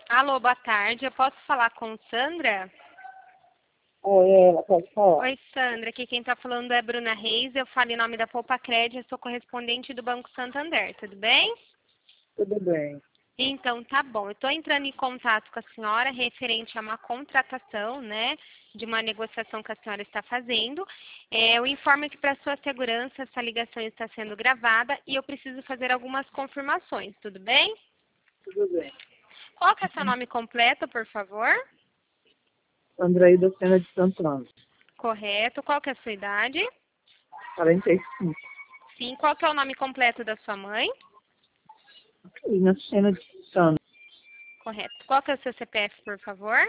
Alô, boa tarde. Eu posso falar com Sandra? Oi, ela pode falar. Oi, Sandra. Aqui quem está falando é Bruna Reis. Eu falo em nome da Poupa Crédito. Eu sou correspondente do Banco Santander. Tudo bem? Tudo bem. Então, tá bom. Eu estou entrando em contato com a senhora referente a uma contratação, né, de uma negociação que a senhora está fazendo. Eu informo que para sua segurança essa ligação está sendo gravada e eu preciso fazer algumas confirmações. Tudo bem? Tudo bem. Qual que é seu nome completo, por favor? Andraída Sena de Santana, Correto. Qual que é a sua idade? 45. Sim. Qual que é o nome completo da sua mãe? Carolina Sena de Santana, Correto. Qual que é o seu CPF, por favor?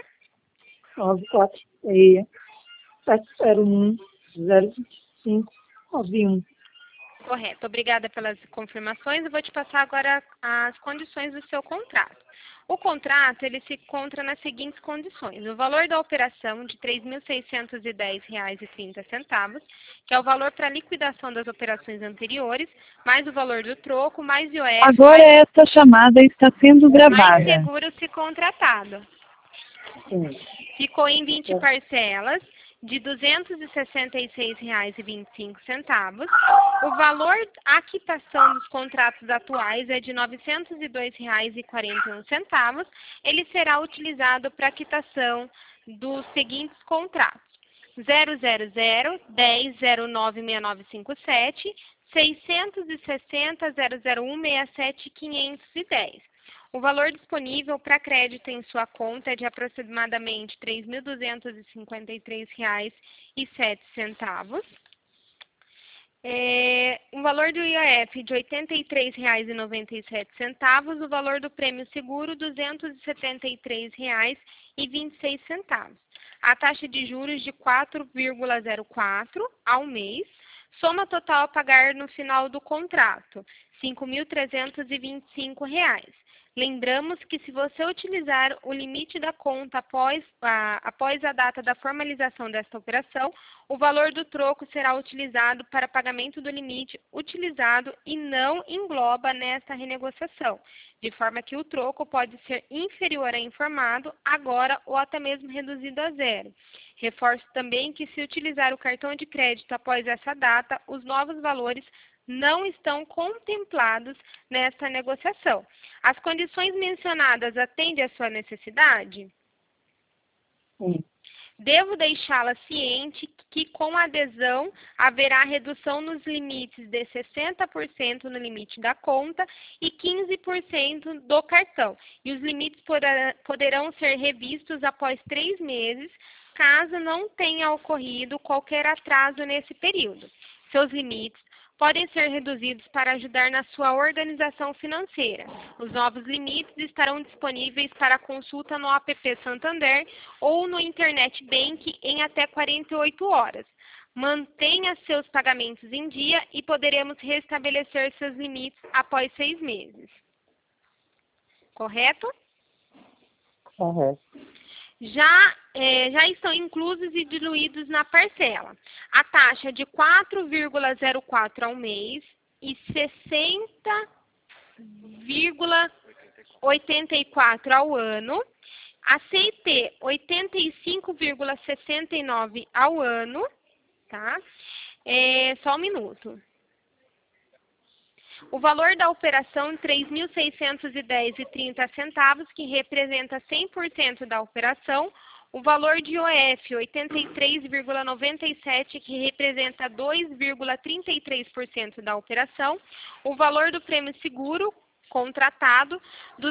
946 701 025 91. Correto. Obrigada pelas confirmações. Eu vou te passar agora as condições do seu contrato. O contrato, ele se encontra nas seguintes condições. O valor da operação de R$ 3.610,30, que é o valor para liquidação das operações anteriores, mais o valor do troco, mais IOF, Agora esta chamada está sendo mais gravada. seguro se contratado. Sim. Ficou em 20 parcelas de R$ 266,25. O valor, a quitação dos contratos atuais é de R$ 902,41. Ele será utilizado para a quitação dos seguintes contratos: 000 10 09 6957, 660 001 67 510. O valor disponível para crédito em sua conta é de aproximadamente R$ 3.253,07. O valor do IOF de R$ 83,97. O valor do prêmio seguro, R$ 273,26. A taxa de juros de 4,04 ao mês. Soma total a pagar no final do contrato, R$ 5.325. Lembramos que se você utilizar o limite da conta após a data da formalização desta operação, o valor do troco será utilizado para pagamento do limite utilizado e não engloba nesta renegociação, de forma que o troco pode ser inferior a informado agora ou até mesmo reduzido a zero. Reforço também que se utilizar o cartão de crédito após essa data, os novos valores não estão contemplados nesta negociação. As condições mencionadas atendem à sua necessidade? Sim. Devo deixá-la ciente que com a adesão haverá redução nos limites de 60% no limite da conta e 15% do cartão. E os limites poderão ser revistos após 3 meses, caso não tenha ocorrido qualquer atraso nesse período. Seus limites podem ser reduzidos para ajudar na sua organização financeira. Os novos limites estarão disponíveis para consulta no app Santander ou no Internet Bank em até 48 horas. Mantenha seus pagamentos em dia e poderemos restabelecer seus limites após 6 meses. Correto? Correto. Já estão inclusos e diluídos na parcela. A taxa de 4,04 ao mês e 60,84 ao ano. A CIT 85,69 ao ano, tá? Só um minuto. O valor da operação, R$ 3.610,30, que representa 100% da operação. O valor de IOF, 83,97, que representa 2,33% da operação. O valor do prêmio seguro contratado, R$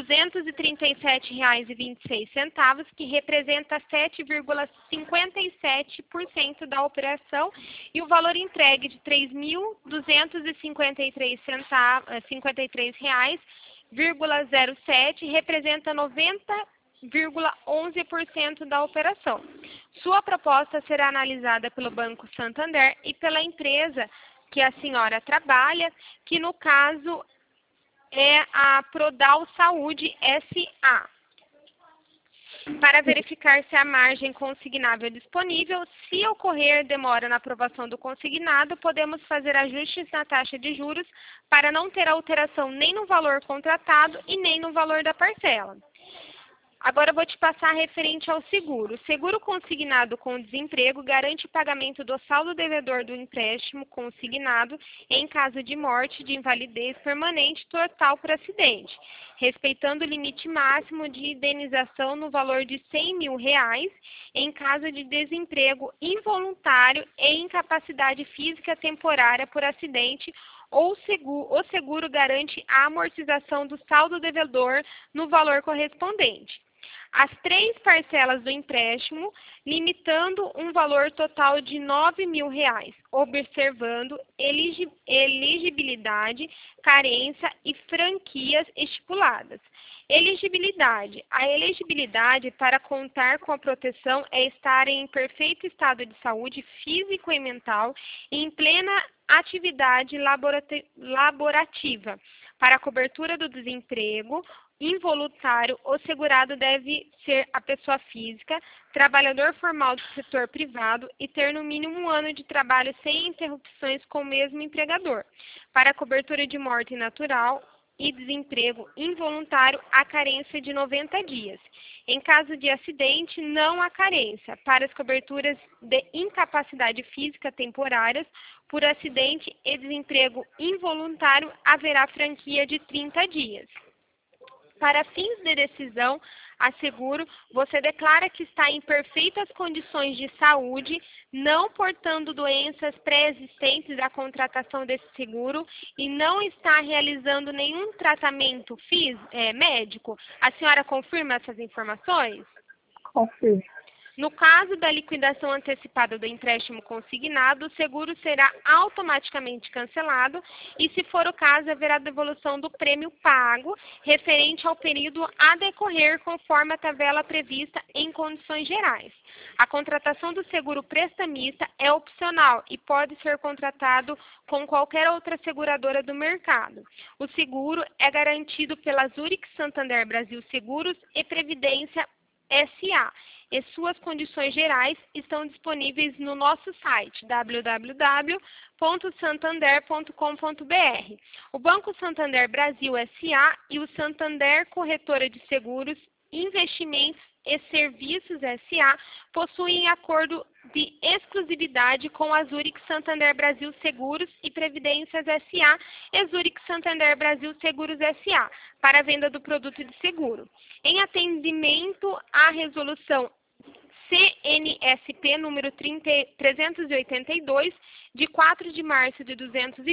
237,26, que representa 7,57% da operação, e o valor entregue de R$ 3.253,07 representa 90,11% da operação. Sua proposta será analisada pelo Banco Santander e pela empresa que a senhora trabalha, que no caso é a Prodal Saúde S.A., para verificar se a margem consignável é disponível. Se ocorrer demora na aprovação do consignado, podemos fazer ajustes na taxa de juros para não ter alteração nem no valor contratado e nem no valor da parcela. Agora eu vou te passar referente ao seguro. O seguro consignado com desemprego garante o pagamento do saldo devedor do empréstimo consignado em caso de morte, de invalidez permanente total por acidente, respeitando o limite máximo de indenização no valor de R$100 mil em caso de desemprego involuntário e incapacidade física temporária por acidente, ou o seguro garante a amortização do saldo devedor no valor correspondente. As 3 parcelas do empréstimo, limitando um valor total de R$9 mil, observando elegibilidade, carência e franquias estipuladas. Elegibilidade. A elegibilidade para contar com a proteção é estar em perfeito estado de saúde físico e mental e em plena atividade laborativa. Para a cobertura do desemprego involuntário, o segurado deve ser a pessoa física, trabalhador formal do setor privado e ter no mínimo 1 ano de trabalho sem interrupções com o mesmo empregador. Para a cobertura de morte natural e desemprego involuntário, há carência de 90 dias. Em caso de acidente, não há carência. Para as coberturas de incapacidade física temporárias, por acidente e desemprego involuntário, haverá franquia de 30 dias. Para fins de decisão a seguro, você declara que está em perfeitas condições de saúde, não portando doenças pré-existentes à contratação desse seguro e não está realizando nenhum tratamento médico. A senhora confirma essas informações? Confirmo. No caso da liquidação antecipada do empréstimo consignado, o seguro será automaticamente cancelado e, se for o caso, haverá devolução do prêmio pago referente ao período a decorrer conforme a tabela prevista em condições gerais. A contratação do seguro prestamista é opcional e pode ser contratado com qualquer outra seguradora do mercado. O seguro é garantido pela Zurich Santander Brasil Seguros e Previdência S.A. e suas condições gerais estão disponíveis no nosso site www.santander.com.br. O Banco Santander Brasil S.A. e o Santander Corretora de Seguros, Investimentos e Serviços S.A. possuem acordo de exclusividade com a Zurich Santander Brasil Seguros e Previdências S.A. e Zurich Santander Brasil Seguros S.A. para a venda do produto de seguro. Em atendimento à resolução CNSP número 382, de 4 de março de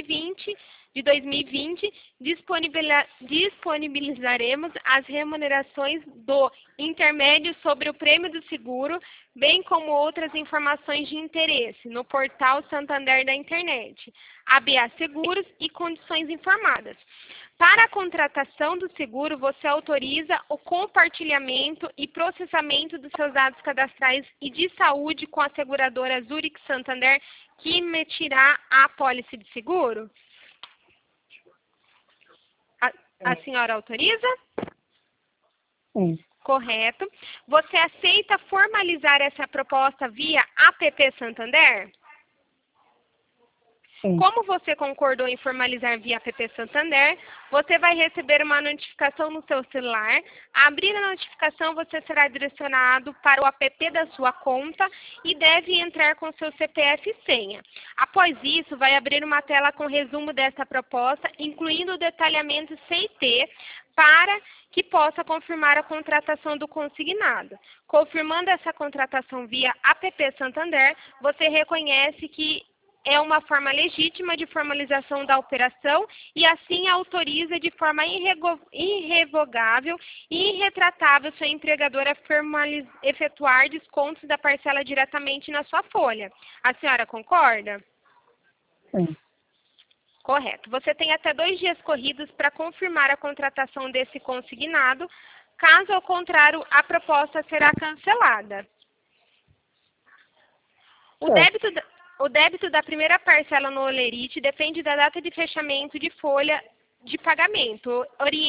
2020, disponibilizaremos as remunerações do intermédio sobre o prêmio do seguro, bem como outras informações de interesse no portal Santander da internet, ABA Seguros e condições informadas. Para a contratação do seguro, você autoriza o compartilhamento e processamento dos seus dados cadastrais e de saúde com a seguradora Zurich Santander, que emitirá a apólice de seguro? A senhora autoriza? Sim. Correto. Você aceita formalizar essa proposta via APP Santander? Sim. Como você concordou em formalizar via APP Santander, você vai receber uma notificação no seu celular. Ao abrir a notificação, você será direcionado para o app da sua conta e deve entrar com seu CPF e senha. Após isso, vai abrir uma tela com resumo desta proposta, incluindo o detalhamento CIT, para que possa confirmar a contratação do consignado. Confirmando essa contratação via APP Santander, você reconhece que é uma forma legítima de formalização da operação e assim autoriza de forma irrevogável e irretratável sua empregadora a efetuar descontos da parcela diretamente na sua folha. A senhora concorda? Sim. Correto. Você tem até 2 dias corridos para confirmar a contratação desse consignado. Caso ao contrário, a proposta será cancelada. O débito da primeira parcela no Olerite depende da data de fechamento de folha de pagamento.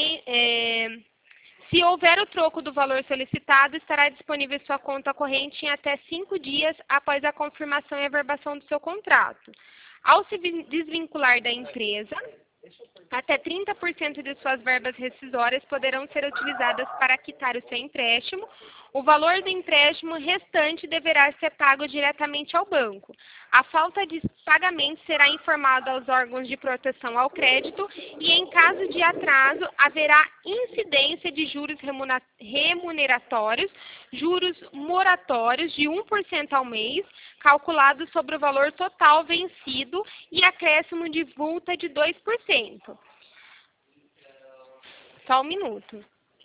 Se houver o troco do valor solicitado, estará disponível em sua conta corrente em até 5 dias após a confirmação e averbação do seu contrato. Ao se desvincular da empresa, Até 30% de suas verbas rescisórias poderão ser utilizadas para quitar o seu empréstimo. O valor do empréstimo restante deverá ser pago diretamente ao banco. A falta de pagamento será informada aos órgãos de proteção ao crédito e, em caso de atraso, haverá incidência de juros remuneratórios, juros moratórios de 1% ao mês, calculados sobre o valor total vencido e acréscimo de multa de 2%. Só um minuto.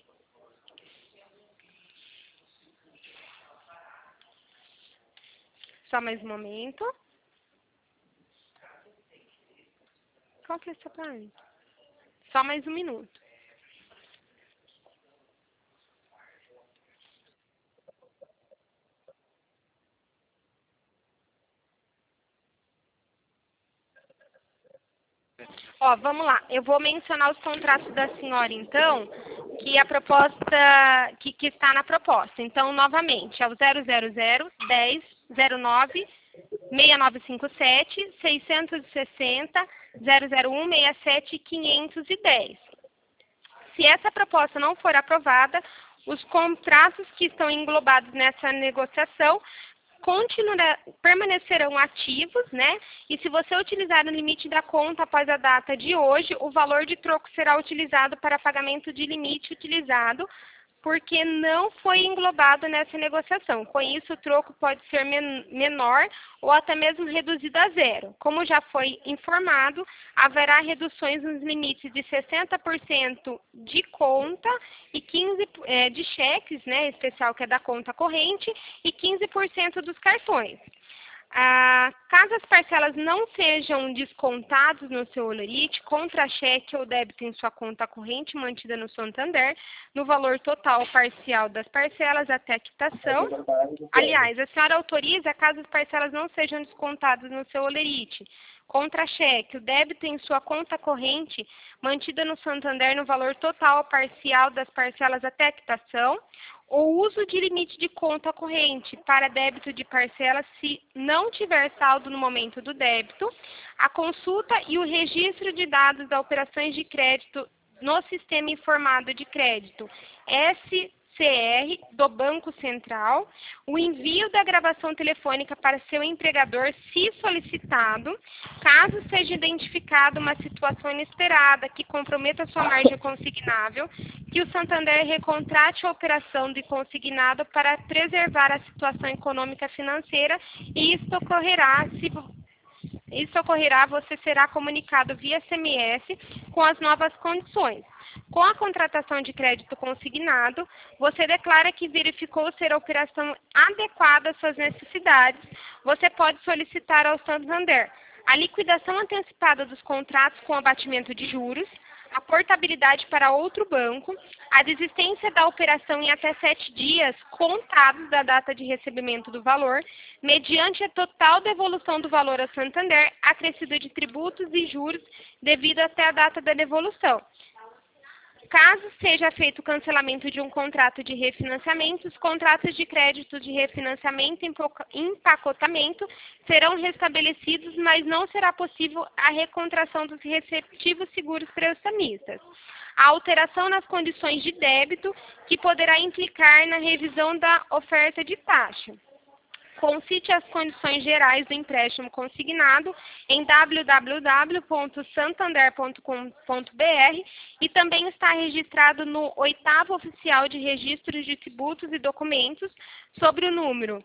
Só mais um momento. Qual que é essa parte? Só mais um minuto. Ó, vamos lá. Eu vou mencionar os contratos da senhora, então, que a proposta, que está na proposta. Então, novamente, é o 000 10 09 6957 660 001 67 510. Se essa proposta não for aprovada, os contratos que estão englobados nessa negociação permanecerão ativos, né? E se você utilizar o limite da conta após a data de hoje, o valor de troco será utilizado para pagamento de limite utilizado, porque não foi englobado nessa negociação. Com isso, o troco pode ser menor ou até mesmo reduzido a zero. Como já foi informado, haverá reduções nos limites de 60% de conta e 15% de cheques, né, especial que é da conta corrente, e 15% dos cartões. Caso as parcelas não sejam descontadas no seu holerite, contra-cheque ou débito em sua conta corrente mantida no Santander, no valor total ou parcial das parcelas até a quitação. Aliás, a senhora autoriza caso as parcelas não sejam descontadas no seu holerite, contra-cheque, o débito em sua conta corrente mantida no Santander no valor total ou parcial das parcelas até a quitação, ou uso de limite de conta corrente para débito de parcela se não tiver saldo no momento do débito, a consulta e o registro de dados das operações de crédito no Sistema Informado de Crédito, SCR, do Banco Central, o envio da gravação telefônica para seu empregador, se solicitado, caso seja identificada uma situação inesperada que comprometa sua margem consignável, que o Santander recontrate a operação de consignado para preservar a situação econômica financeira e isso ocorrerá, você será comunicado via SMS com as novas condições. Com a contratação de crédito consignado, você declara que verificou ser a operação adequada às suas necessidades. Você pode solicitar ao Santander a liquidação antecipada dos contratos com abatimento de juros, a portabilidade para outro banco, a desistência da operação em até 7 dias contados da data de recebimento do valor, mediante a total devolução do valor ao Santander, acrescido de tributos e juros devido até a data da devolução. Caso seja feito o cancelamento de um contrato de refinanciamento, os contratos de crédito de refinanciamento e empacotamento serão restabelecidos, mas não será possível a recontração dos respectivos seguros prestamistas. A alteração nas condições de débito, que poderá implicar na revisão da oferta de taxa. Consulte as condições gerais do empréstimo consignado em www.santander.com.br e também está registrado no 8º Oficial de Registros de Tributos e Documentos sobre o número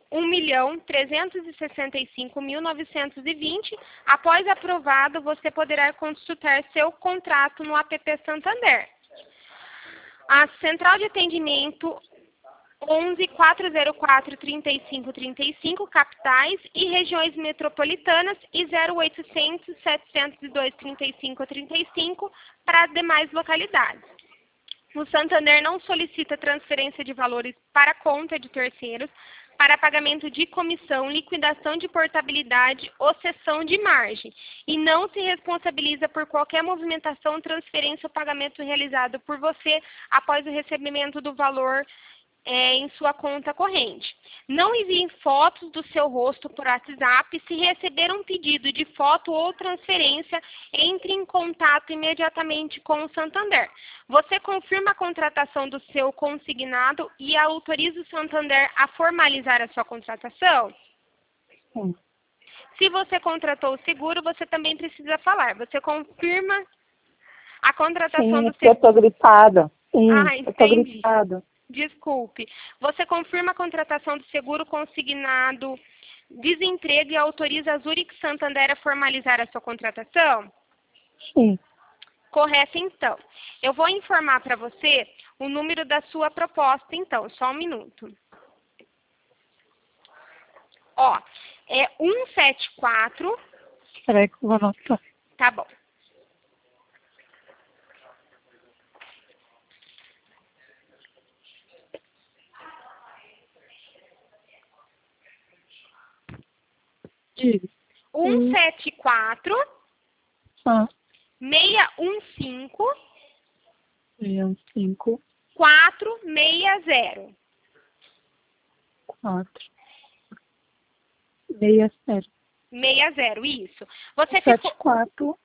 1.365.920. Após aprovado, você poderá consultar seu contrato no app Santander. A Central de Atendimento 11 404 3535, capitais e regiões metropolitanas, e 0800 702 3535 para as demais localidades. O Santander não solicita transferência de valores para conta de terceiros, para pagamento de comissão, liquidação de portabilidade ou cessão de margem, e não se responsabiliza por qualquer movimentação, transferência ou pagamento realizado por você após o recebimento do valor em sua conta corrente. Não envie fotos do seu rosto por WhatsApp. Se receber um pedido de foto ou transferência, entre em contato imediatamente com o Santander. Você confirma a contratação do seu consignado e autoriza o Santander a formalizar a sua contratação? Sim. Se você contratou o seguro, você também precisa falar. Você confirma a contratação do Sim, eu seguro? tô gripada. Sim, Ah, eu tô entendi. gripada. Desculpe. Você confirma a contratação do seguro consignado desemprego e autoriza a Zurich Santander a formalizar a sua contratação? Sim. Correto, então. Eu vou informar para você o número da sua proposta, então. Só um minuto. Ó, é 174. Peraí que eu vou anotar. Tá bom. Diga. 174 Ah, 615 5, 460. 4, 6, 0. 60, isso. Você ficou... 74,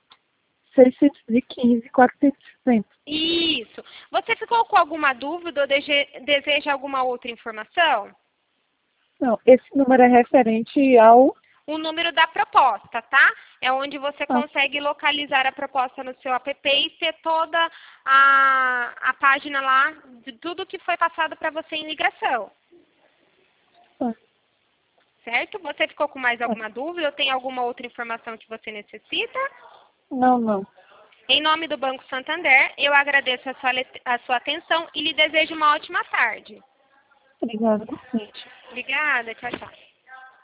615, 460. Isso. Você ficou com alguma dúvida ou deseja alguma outra informação? Não, esse número é referente ao... O número da proposta, tá? É onde você consegue localizar a proposta no seu app e ter toda a página lá de tudo que foi passado para você em ligação. Certo? Você ficou com mais alguma dúvida ou tem alguma outra informação que você necessita? Não. Em nome do Banco Santander, eu agradeço a sua atenção e lhe desejo uma ótima tarde. Obrigada, gente. Obrigada. Tchau, tchau.